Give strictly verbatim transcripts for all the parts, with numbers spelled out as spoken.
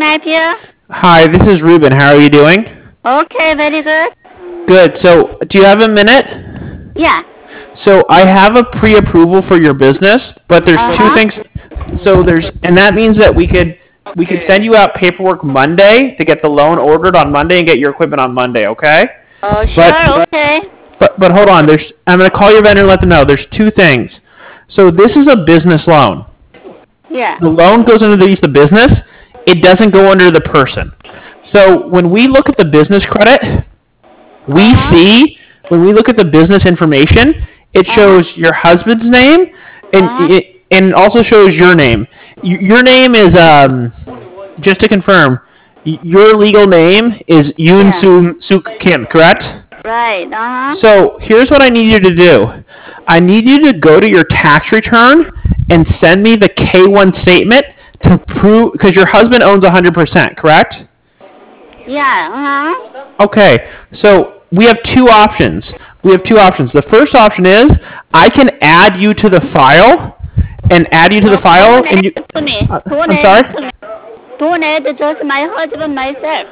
can I help you? Hi, this is Ruben. How are you doing? Okay, very good. Good. So, do you have a minute? Yeah. So, I have a pre-approval for your business, but there's two Uh-huh. things. So, there's, and that means that we could we could send you out paperwork Monday to get the loan ordered on Monday and get your equipment on Monday. Okay? Oh, sure, But okay. but but hold on. There's I'm going to call your vendor and let them know. There's two things. So, this is a business loan. Yeah. The loan goes underneath the business. It doesn't go under the person. So when we look at the business credit, we Uh-huh. see when we look at the business information, it shows your husband's name, and Uh-huh. it and it also shows your name. Y- Your name is um just to confirm, y- your legal name is Yoon Yeah. Soo Suk Kim, correct? Right, uh-huh. So here's what I need you to do. I need you to go to your tax return and send me the K one statement to prove, because your husband owns one hundred percent, correct? Yeah, uh-huh. Okay, so we have two options. We have two options. The first option is I can add you to the file and add you to the file, Don't and you. add to me. Uh, Don't I'm add sorry. to me. Don't add just my husband myself.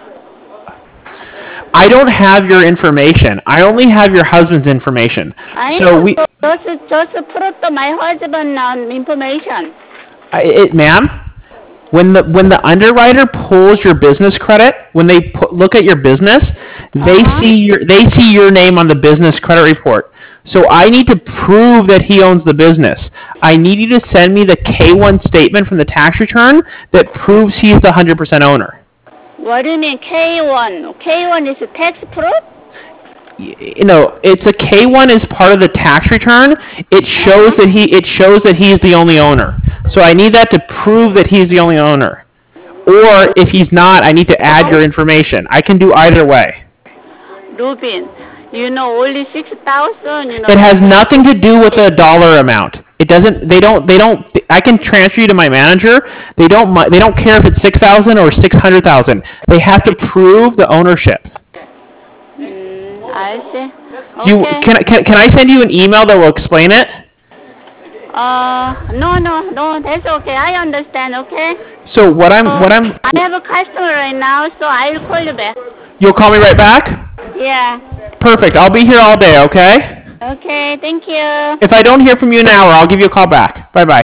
I don't have your information. I only have your husband's information. I So know, we, just, just put my husband um, information. I- it, ma'am, when the when the underwriter pulls your business credit, when they put, look at your business, they Uh-huh. see your they see your name on the business credit report. So I need to prove that he owns the business. I need you to send me the K one statement from the tax return that proves he's the one hundred percent owner. What do you mean K one? K one is tax proof? You know, it's a K one is part of the tax return. It shows that he it shows that he's the only owner. So I need that to prove that he's the only owner. Or if he's not, I need to add your information. I can do either way. Rubin, you know, only six thousand, you know. It has nothing to do with the dollar amount. It doesn't. They don't. They don't. I can transfer you to my manager. They don't. mi- They don't care if it's six thousand or six hundred thousand. They have to prove the ownership. Mm, I see. Do you Okay. can I- can can I send you an email that will explain it? Uh, no, no, no, that's okay. I understand, okay? So what I'm Uh, what I'm I have a customer right now, so I'll call you back. you'll call me right back? Yeah. Perfect. I'll be here all day, okay? Okay, thank you. If I don't hear from you in an hour, I'll give you a call back. Bye bye.